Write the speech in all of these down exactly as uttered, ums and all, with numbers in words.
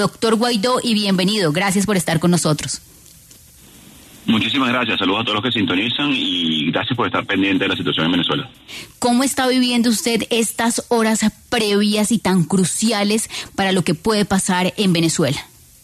Doctor Guaidó, y bienvenido. Gracias por estar con nosotros. Muchísimas gracias. Saludos a todos los que sintonizan y gracias por estar pendiente de la situación en Venezuela. ¿Cómo está viviendo usted estas horas previas y tan cruciales para lo que puede pasar en Venezuela?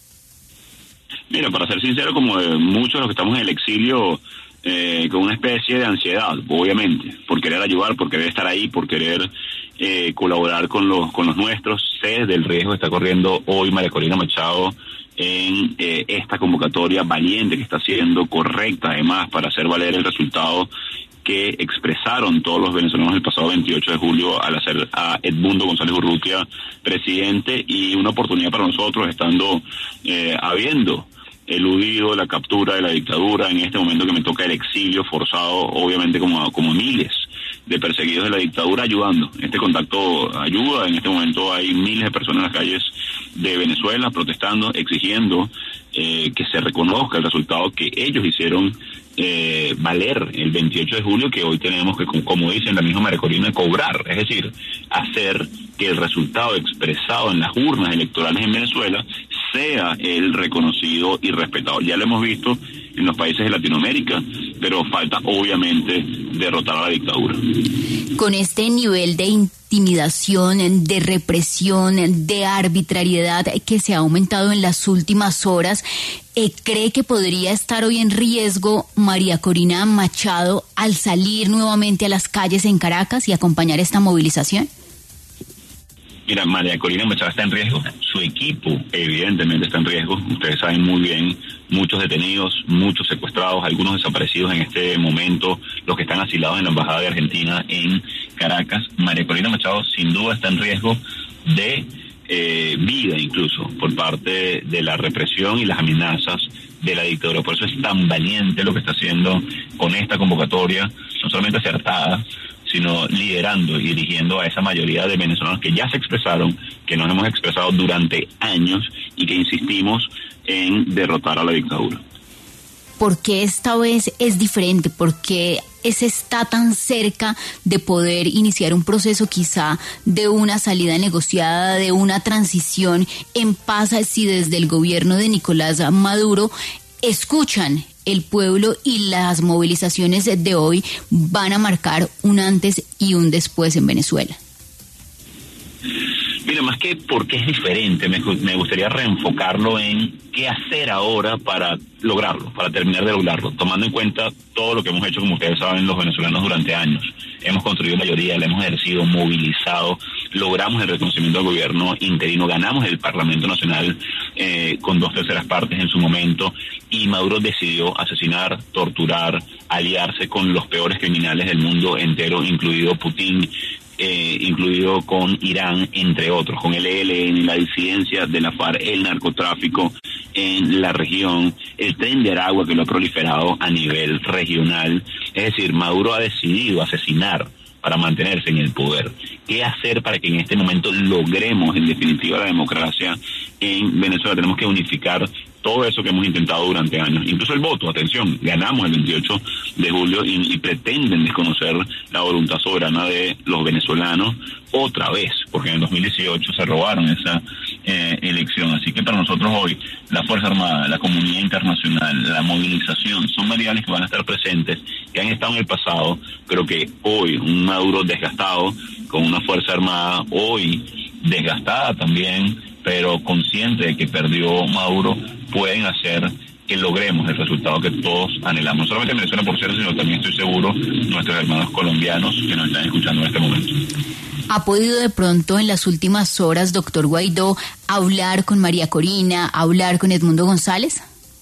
Mira, para ser sincero, como de muchos de los que estamos en el exilio, eh, con una especie de ansiedad, obviamente, por querer ayudar, por querer estar ahí, por querer eh, colaborar con los con los nuestros. Sé del riesgo que está corriendo hoy María Corina Machado en eh, esta convocatoria valiente que está haciendo, correcta además, para hacer valer el resultado que expresaron todos los venezolanos el pasado veintiocho de julio al hacer a Edmundo González Urrutia presidente, y una oportunidad para nosotros, estando eh, habiendo eludido la captura de la dictadura, en este momento que me toca el exilio forzado, obviamente como, como miles de perseguidos de la dictadura, ayudando. Este contacto ayuda. En este momento hay miles de personas en las calles de Venezuela protestando, exigiendo eh, que se reconozca el resultado que ellos hicieron eh, valer el veintiocho de julio, que hoy tenemos que, como dicen la misma María Corina, cobrar, es decir, hacer que el resultado expresado en las urnas electorales en Venezuela sea el reconocido y respetado. Ya lo hemos visto en los países de Latinoamérica, pero falta obviamente derrotar a la dictadura. Con este nivel de intimidación, de represión, de arbitrariedad que se ha aumentado en las últimas horas, eh, ¿cree que podría estar hoy en riesgo María Corina Machado al salir nuevamente a las calles en Caracas y acompañar esta movilización? Mira, María Corina Machado está en riesgo, su equipo evidentemente está en riesgo. Ustedes saben muy bien, muchos detenidos, muchos secuestrados, algunos desaparecidos en este momento, los que están asilados en la Embajada de Argentina en Caracas. María Corina Machado sin duda está en riesgo de eh, vida incluso, por parte de la represión y las amenazas de la dictadura. Por eso es tan valiente lo que está haciendo con esta convocatoria, no solamente acertada, sino liderando y dirigiendo a esa mayoría de venezolanos que ya se expresaron, que nos hemos expresado durante años y que insistimos en derrotar a la dictadura. ¿Por qué esta vez es diferente? ¿Por qué se está tan cerca de poder iniciar un proceso quizá de una salida negociada, de una transición en paz, si desde el gobierno de Nicolás Maduro escuchan el pueblo y las movilizaciones de hoy van a marcar un antes y un después en Venezuela? Mira, más que porque es diferente, me, me gustaría reenfocarlo en qué hacer ahora para lograrlo, para terminar de lograrlo, tomando en cuenta todo lo que hemos hecho, como ustedes saben, los venezolanos durante años. Hemos construido mayoría, la hemos ejercido, movilizado, logramos el reconocimiento del gobierno interino, ganamos el Parlamento Nacional eh, con dos terceras partes en su momento, y Maduro decidió asesinar, torturar, aliarse con los peores criminales del mundo entero, incluido Putin, Eh, incluido con Irán, entre otros, con el E L N, la disidencia de la FARC, el narcotráfico en la región, el tren de Aragua que lo ha proliferado a nivel regional. Es decir, Maduro ha decidido asesinar para mantenerse en el poder. ¿Qué hacer para que en este momento logremos en definitiva la democracia en Venezuela? Tenemos que unificar todo eso que hemos intentado durante años, incluso el voto. Atención, ganamos el veintiocho de julio y, y pretenden desconocer la voluntad soberana de los venezolanos otra vez, porque en el dos mil dieciocho se robaron esa eh, elección. Así que para nosotros hoy, la Fuerza Armada, la comunidad internacional, la movilización, son variables que van a estar presentes, que han estado en el pasado. Creo que hoy un Maduro desgastado, con una Fuerza Armada hoy desgastada también, pero consciente de que perdió Maduro, pueden hacer que logremos el resultado que todos anhelamos. No solamente en Venezuela, por cierto, sino también, estoy seguro, nuestros hermanos colombianos que nos están escuchando en este momento. ¿Ha podido de pronto en las últimas horas, doctor Guaidó, hablar con María Corina, hablar con Edmundo González?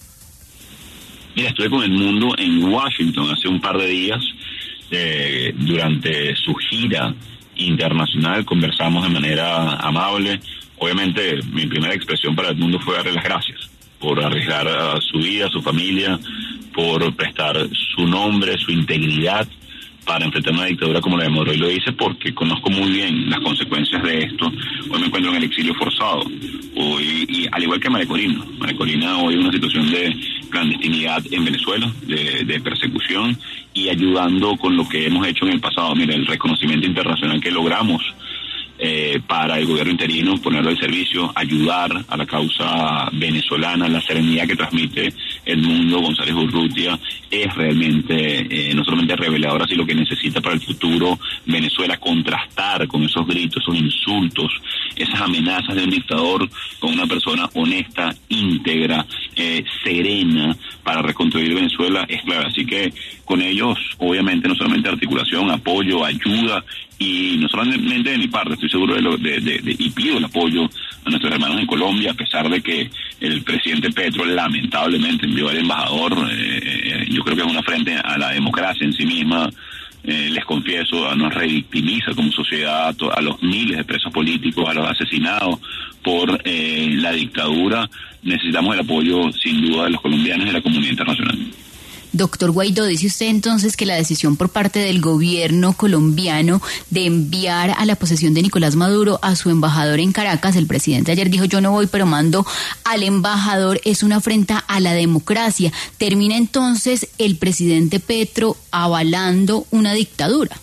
Mira, estuve con Edmundo en Washington hace un par de días, eh, durante su gira internacional, conversamos de manera amable. Obviamente, mi primera expresión para Edmundo fue darle las gracias por arriesgar a su vida, a su familia, por prestar su nombre, su integridad para enfrentar una dictadura como la de Maduro. Y lo hice porque conozco muy bien las consecuencias de esto. Hoy me encuentro en el exilio forzado. Hoy, y al igual que María Corina. María Corina hoy en una situación de clandestinidad en Venezuela, de, de persecución, y ayudando con lo que hemos hecho en el pasado. Mira, el reconocimiento internacional que logramos eh, para el gobierno interino, ponerlo al servicio, ayudar a la causa venezolana. La serenidad que transmite Edmundo González Urrutia es realmente eh, no solamente reveladora, sino lo que necesita para el futuro Venezuela, contrastar con esos gritos, esos insultos, esas amenazas de un dictador con una persona honesta, íntegra, eh, serena, para reconstruir Venezuela, es claro. Así que con ellos, obviamente, no solamente articulación, apoyo, ayuda, y no solamente de mi parte, estoy seguro de, lo, de, de, de y pido el apoyo a nuestros hermanos en Colombia, a pesar de que el presidente Petro lamentablemente envió al embajador. Eh, yo creo que es una afrenta a la democracia en sí misma. Eh, les confieso, nos revictimiza como sociedad a, to- a los miles de presos políticos, a los asesinados por eh, la dictadura. Necesitamos el apoyo, sin duda, de los colombianos y de la comunidad internacional. Doctor Guaidó, dice usted entonces que la decisión por parte del gobierno colombiano de enviar a la posesión de Nicolás Maduro a su embajador en Caracas, el presidente ayer dijo yo no voy pero mando al embajador, es una afrenta a la democracia. ¿Termina entonces el presidente Petro avalando una dictadura?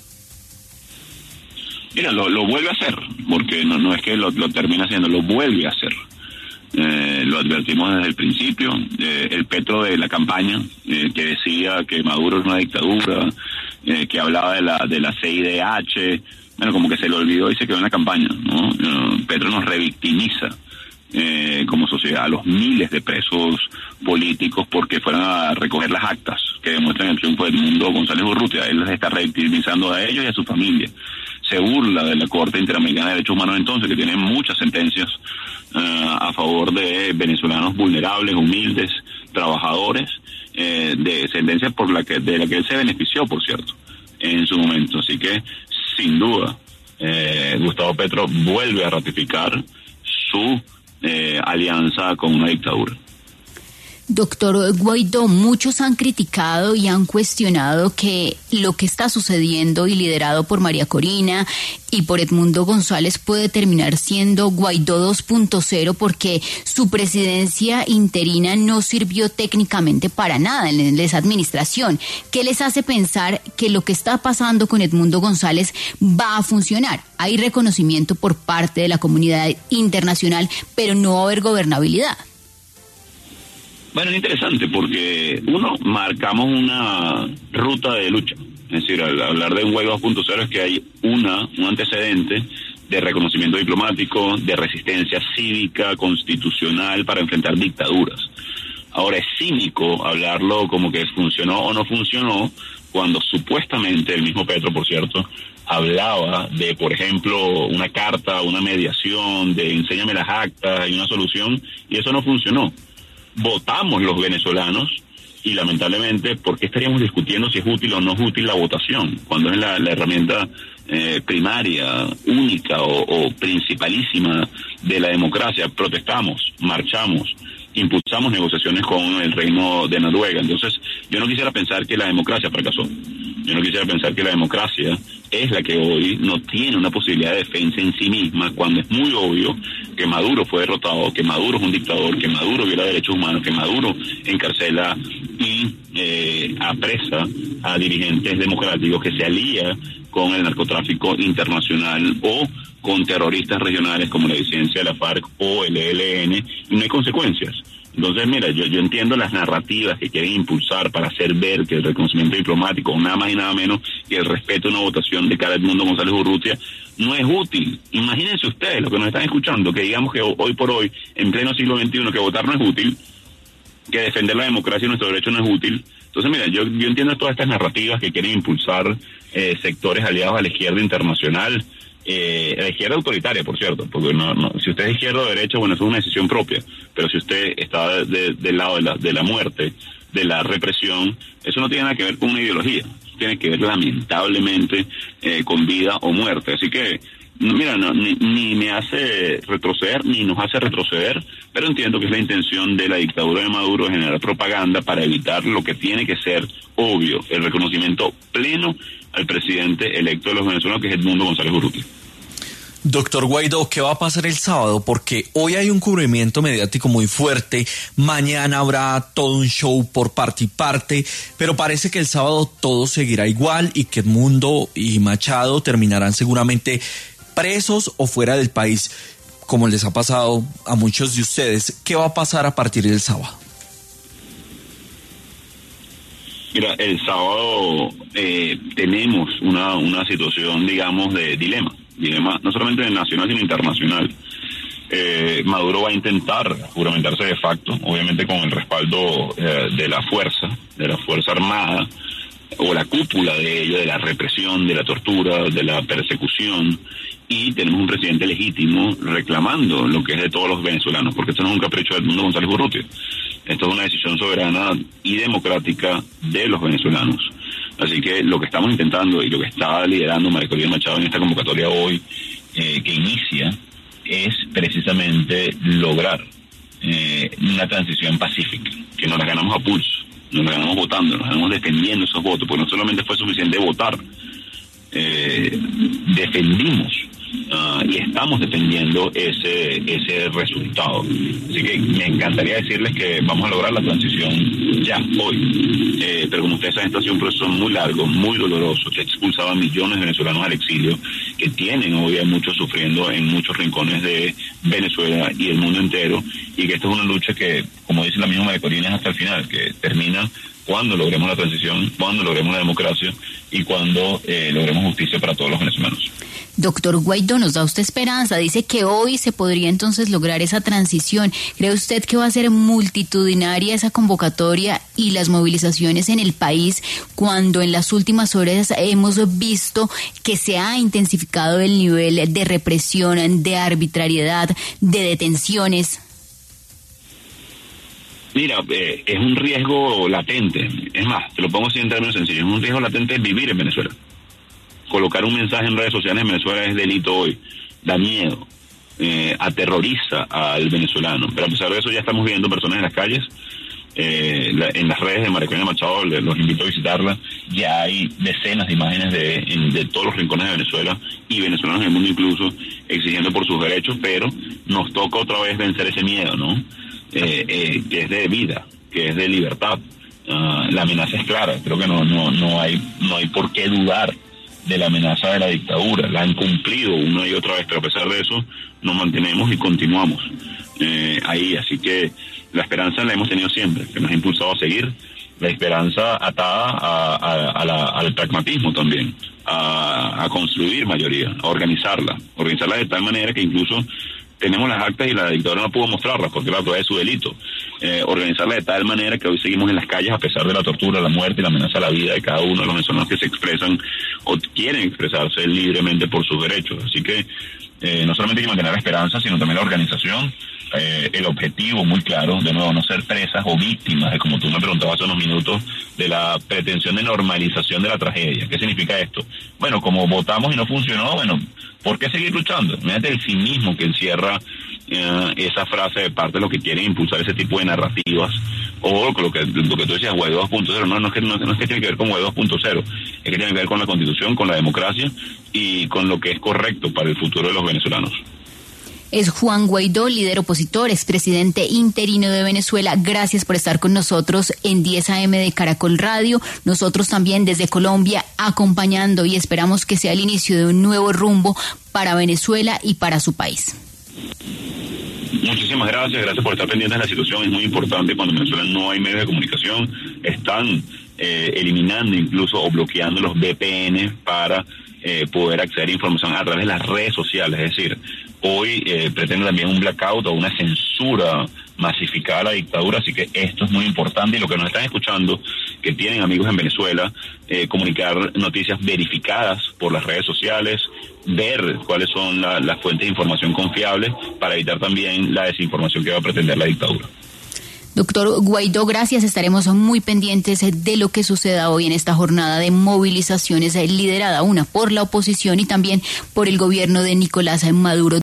Mira, lo, lo vuelve a hacer, porque no, no es que lo, lo termine haciendo, lo vuelve a hacer. Eh, lo advertimos desde el principio. Eh, el Petro de la campaña, eh, que decía que Maduro es una dictadura, eh, que hablaba de la de la C I D H, bueno, como que se le olvidó y se quedó en la campaña, ¿no? Eh, Petro nos revictimiza eh, como sociedad, a los miles de presos políticos porque fueron a recoger las actas que demuestran el triunfo del Edmundo González Urrutia. Él les está revictimizando a ellos y a su familia. Se burla de la Corte Interamericana de Derechos Humanos entonces, que tiene muchas sentencias uh, a favor de venezolanos vulnerables, humildes, trabajadores, eh, de sentencias por la que de la que él se benefició, por cierto, en su momento. Así que, sin duda, eh, Gustavo Petro vuelve a ratificar su eh, alianza con una dictadura. Doctor Guaidó, muchos han criticado y han cuestionado que lo que está sucediendo y liderado por María Corina y por Edmundo González puede terminar siendo Guaidó dos punto cero porque su presidencia interina no sirvió técnicamente para nada en esa administración. ¿Qué les hace pensar que lo que está pasando con Edmundo González va a funcionar? Hay reconocimiento por parte de la comunidad internacional, pero no va a haber gobernabilidad. Bueno, es interesante porque, uno, marcamos una ruta de lucha. Es decir, al hablar de un Guaidó dos punto cero es que hay una un antecedente de reconocimiento diplomático, de resistencia cívica, constitucional para enfrentar dictaduras. Ahora, es cínico hablarlo como que funcionó o no funcionó cuando supuestamente el mismo Petro, por cierto, hablaba de, por ejemplo, una carta, una mediación, de enséñame las actas y una solución, y eso no funcionó. Votamos los venezolanos y lamentablemente, ¿por qué estaríamos discutiendo si es útil o no es útil la votación? Cuando es la, la herramienta eh, primaria, única o, o principalísima de la democracia. Protestamos, marchamos, impulsamos negociaciones con el Reino de Noruega. Entonces, yo no quisiera pensar que la democracia fracasó. Yo no quisiera pensar que la democracia es la que hoy no tiene una posibilidad de defensa en sí misma, cuando es muy obvio que Maduro fue derrotado, que Maduro es un dictador, que Maduro viola derechos humanos, que Maduro encarcela y eh, apresa a dirigentes democráticos, que se alía con el narcotráfico internacional o con terroristas regionales como la disidencia de la FARC o el E L N, y no hay consecuencias. Entonces, mira, yo, yo entiendo las narrativas que quieren impulsar para hacer ver que el reconocimiento diplomático, nada más y nada menos que el respeto a una votación de cara a Edmundo González Urrutia, no es útil. Imagínense ustedes, los que nos están escuchando, que digamos que hoy por hoy, en pleno siglo veintiuno, que votar no es útil, que defender la democracia y nuestro derecho no es útil. Entonces, mira, yo, yo entiendo todas estas narrativas que quieren impulsar eh, sectores aliados a la izquierda internacional, Eh, la izquierda autoritaria, por cierto, porque no, no, si usted es izquierda o derecha, bueno, eso es una decisión propia, pero si usted está de, del lado de la, de la muerte, de la represión, eso no tiene nada que ver con una ideología, tiene que ver lamentablemente eh, con vida o muerte. Así que, no, mira, no, ni, ni me hace retroceder, ni nos hace retroceder, pero entiendo que es la intención de la dictadura de Maduro de generar propaganda para evitar lo que tiene que ser obvio, el reconocimiento pleno al presidente electo de los venezolanos, que es Edmundo González Urrutia. Doctor Guaidó, ¿qué va a pasar el sábado? Porque hoy hay un cubrimiento mediático muy fuerte, mañana habrá todo un show por parte y parte, pero parece que el sábado todo seguirá igual y que Edmundo y Machado terminarán seguramente presos o fuera del país, como les ha pasado a muchos de ustedes. ¿Qué va a pasar a partir del sábado? Mira, el sábado eh, tenemos una, una situación, digamos, de dilema, dilema no solamente nacional, sino internacional. Eh, Maduro va a intentar juramentarse de facto, obviamente con el respaldo eh, de la fuerza, de la Fuerza Armada, o la cúpula de ello, de la represión, de la tortura, de la persecución, y tenemos un presidente legítimo reclamando lo que es de todos los venezolanos, porque esto no es un capricho del mundo González Urrutia. Esto es una decisión soberana y democrática de los venezolanos. Así que lo que estamos intentando y lo que está liderando María Corina Machado en esta convocatoria hoy, eh, que inicia, es precisamente lograr eh, una transición pacífica, que nos la ganamos a pulso, nos la ganamos votando, nos ganamos defendiendo esos votos, porque no solamente fue suficiente votar, eh, defendimos uh, y estamos defendiendo ese ese resultado. Así que me encantaría decirles que vamos a lograr la transición ya, hoy, eh, pero como ustedes saben, esto ha sido un proceso muy largo, muy doloroso, que ha expulsado a millones de venezolanos al exilio, que tienen hoy a muchos sufriendo en muchos rincones de Venezuela y el mundo entero, y que esta es una lucha que, como dice la misma María Corina, es hasta el final, que termina cuando logremos la transición, cuando logremos la democracia y cuando eh, logremos justicia para todos los venezolanos. Doctor Guaidó, nos da usted esperanza, dice que hoy se podría entonces lograr esa transición. ¿Cree usted que va a ser multitudinaria esa convocatoria y las movilizaciones en el país cuando en las últimas horas hemos visto que se ha intensificado el nivel de represión, de arbitrariedad, de detenciones? Mira, eh, es un riesgo latente. Es más, te lo pongo así en términos sencillos. Es un riesgo latente vivir en Venezuela. Colocar un mensaje en redes sociales en Venezuela es delito hoy. Da miedo. Eh, aterroriza al venezolano. Pero a pesar de eso ya estamos viendo personas en las calles. Eh, la, en las redes de María Corina Machado, le, los invito a visitarla. Ya hay decenas de imágenes de, en, de todos los rincones de Venezuela y venezolanos en el mundo incluso exigiendo por sus derechos, pero nos toca otra vez vencer ese miedo, ¿no? Eh, eh, que es de vida, que es de libertad. Uh, la amenaza es clara, creo que no no no hay no hay por qué dudar de la amenaza de la dictadura. La han cumplido una y otra vez, pero a pesar de eso nos mantenemos y continuamos eh, ahí. Así que la esperanza la hemos tenido siempre, que nos ha impulsado a seguir. La esperanza atada a, a, a la, al pragmatismo también, a, a construir mayoría, a organizarla, organizarla de tal manera que incluso tenemos las actas y la dictadura no pudo mostrarlas porque la todavía es su delito. Eh, organizarla de tal manera que hoy seguimos en las calles a pesar de la tortura, la muerte y la amenaza a la vida de cada uno de los venezolanos que se expresan o quieren expresarse libremente por sus derechos. Así que eh, no solamente hay que mantener la esperanza, sino también la organización. Eh, el objetivo muy claro, de nuevo, no ser presas o víctimas, de, como tú me preguntabas hace unos minutos, de la pretensión de normalización de la tragedia. ¿Qué significa esto? Bueno, como votamos y no funcionó, bueno, ¿por qué seguir luchando? Fíjate el cinismo que encierra eh, esa frase de parte de los que quieren impulsar ese tipo de narrativas, o lo que, lo que tú decías, Guaidó dos punto cero. No, no es que, no, no es que tiene que ver con Guaidó dos punto cero, es que tiene que ver con la Constitución, con la democracia y con lo que es correcto para el futuro de los venezolanos. Es Juan Guaidó, líder opositor, expresidente interino de Venezuela. Gracias por estar con nosotros en diez A M de Caracol Radio. Nosotros también desde Colombia acompañando y esperamos que sea el inicio de un nuevo rumbo para Venezuela y para su país. Muchísimas gracias, gracias por estar pendientes de la situación. Es muy importante cuando en Venezuela no hay medios de comunicación. Están eh, eliminando incluso o bloqueando los V P N para eh, poder acceder a información a través de las redes sociales. Es decir, hoy eh, pretende también un blackout o una censura masificada a la dictadura, así que esto es muy importante. Y lo que nos están escuchando, que tienen amigos en Venezuela, eh, comunicar noticias verificadas por las redes sociales, ver cuáles son la, las fuentes de información confiables para evitar también la desinformación que va a pretender la dictadura. Doctor Guaidó, gracias. Estaremos muy pendientes de lo que suceda hoy en esta jornada de movilizaciones liderada una por la oposición y también por el gobierno de Nicolás Maduro.